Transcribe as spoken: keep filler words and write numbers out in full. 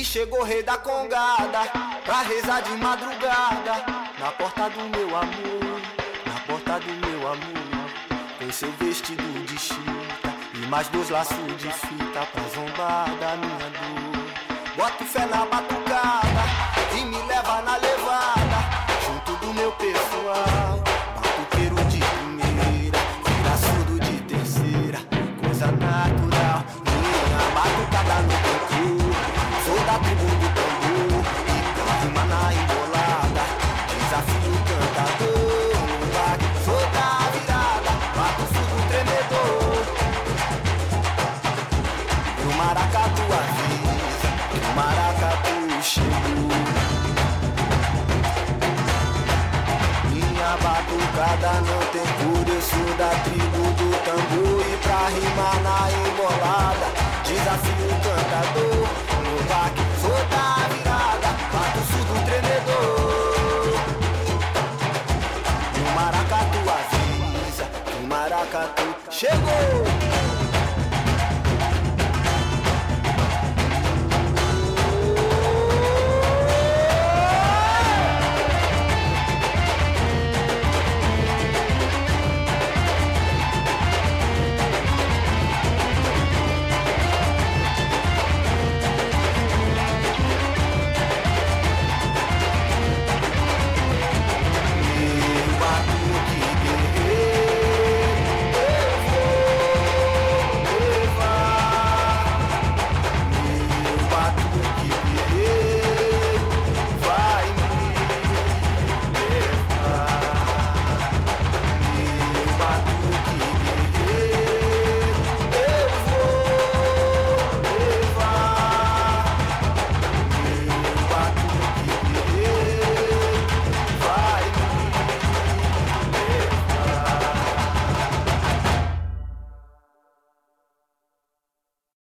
chegou rei da congada, pra rezar de madrugada, na porta do meu amor, na porta do meu amor, com seu vestido de chita e mais dois laços de fita pra zombar da minha dor. Boto fé na batucada e me leva na levada, junto do meu pessoal, batuqueiro de primeira, vira surdo de terceira, coisa natural. Minha batucada no canto, sou da tribo do tambor, e pra rima na embolada, desafio o cantador. Sou da virada, bato surdo tremedor, e o maracatu avisa, e o maracatu chegou. Minha batucada não tem cura, eu sou da tribo do tambor, e pra rimar na embolada, desafio o cantador.